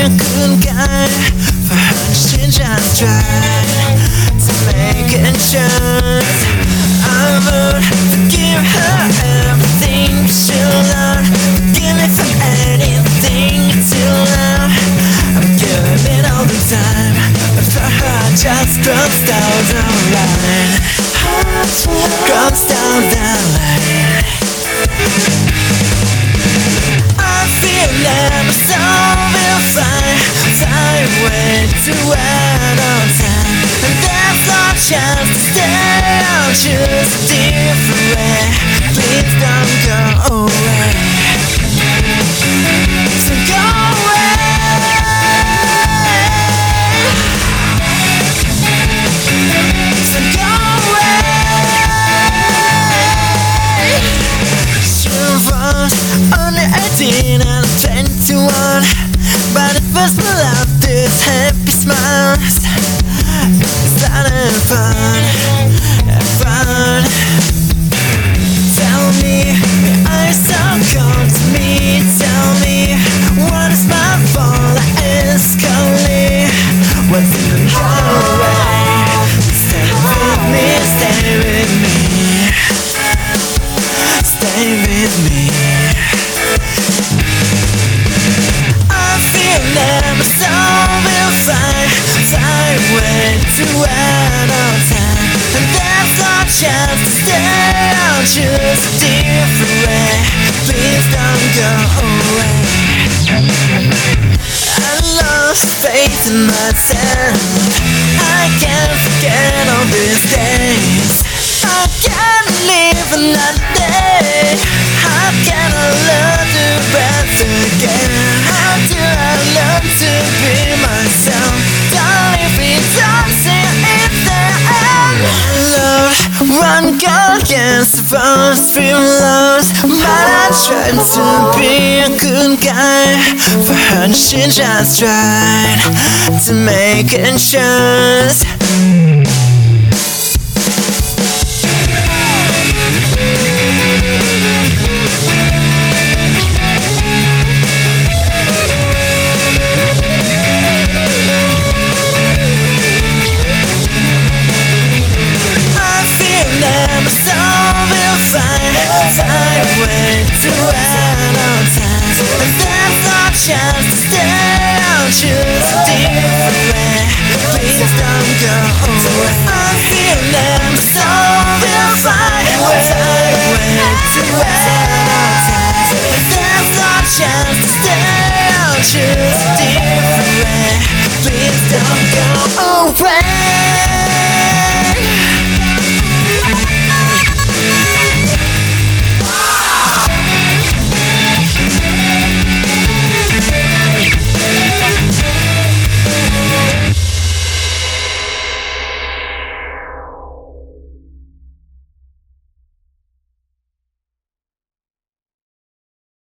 a good guy. For her she just tried to make it choice. I would forgive her everything she learned. Forgive me for anything till now. I'm giving it all the time, but for her I just crossed down the line. Crossed down the line. I feel never so will fly. Time went to end on time, and there's no chance to stay. I'll choose a different way. Please don't go away. So go away. So go away. She was only 18 and I'm 21, but it was my love, this happy smiles. It's not fun, fun. Tell me, are you so cold to me? Tell me, what is my fault? I ask only, what's in the doorway? Stay with me, stay with me. Stay with me. I feel never so will fly. Time went to end on time, and there's no chance to stay. I'll choose a different way. Please don't go away. I lost faith in myself. I can't forget all these days. I can't live another day. How can I learn to breath again? How do I learn to be myself? Don't leave me dancing in the end. Love, one girl can survive three loves, but I tried to be a good guy. For her she just tried to make it choice.